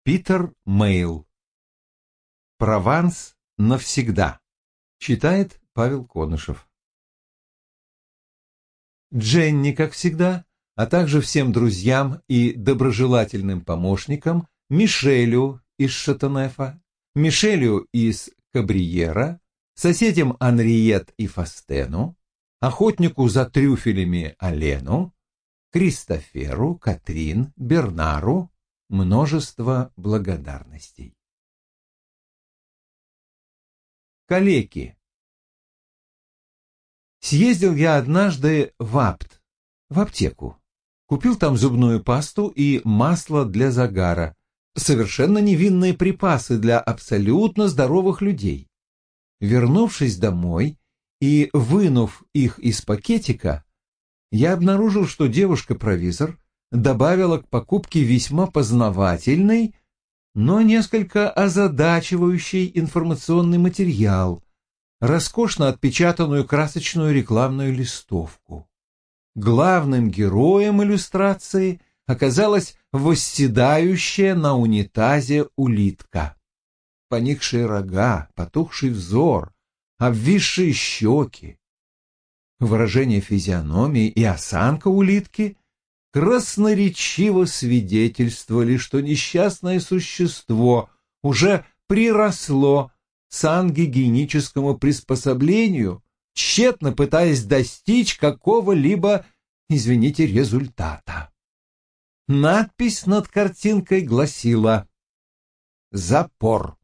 Питер Мейл. «Прованс навсегда». Читает Павел Конышев. Дженни, как всегда, а также всем друзьям и доброжелательным помощникам, Мишелю из Шатонефа, Мишелю из Кабриера, соседям Анриет и Фастену, охотнику за трюфелями Алену, Кристоферу, Катрин, Бернару, множество благодарностей. Калеки. Съездил я однажды в Апт, в аптеку. Купил там зубную пасту и масло для загара. Совершенно невинные припасы для абсолютно здоровых людей. Вернувшись домой и вынув их из пакетика, я обнаружил, что девушка-провизор добавила к покупке весьма познавательный, но несколько озадачивающий информационный материал, роскошно отпечатанную красочную рекламную листовку. Главным героем иллюстрации оказалась восседающая на унитазе улитка. Поникшие рога, потухший взор, обвисшие щеки. Выражение физиономии и осанка улитки красноречиво свидетельствовали, что несчастное существо уже приросло к сангигиеническому приспособлению, тщетно пытаясь достичь какого-либо, извините, результата. Надпись над картинкой гласила «Запор».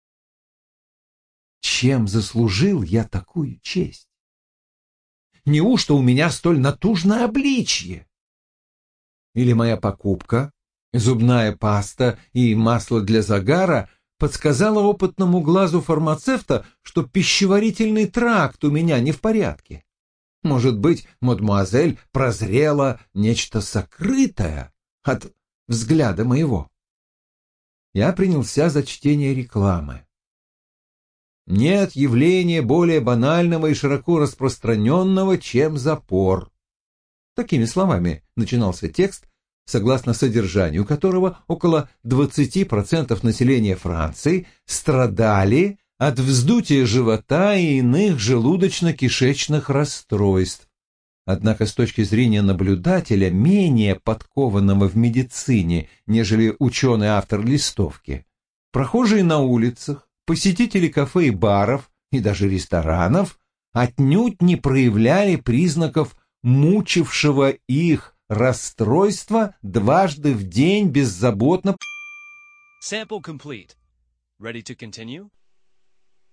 Чем заслужил я такую честь? Неужто у меня столь натужное обличье? Или моя покупка, зубная паста и масло для загара, подсказала опытному глазу фармацевта, что пищеварительный тракт у меня не в порядке? Может быть, мадемуазель прозрела нечто сокрытое от взгляда моего? Я принялся за чтение рекламы. Нет явления более банального и широко распространенного, чем запор. Такими словами начинался текст, согласно содержанию которого около 20% населения Франции страдали от вздутия живота и иных желудочно-кишечных расстройств. Однако с точки зрения наблюдателя, менее подкованного в медицине, нежели ученый-автор листовки, прохожие на улицах, посетители кафе и баров и даже ресторанов отнюдь не проявляли признаков мучившего их расстройства дважды в день беззаботно. Sample complete. Ready to continue?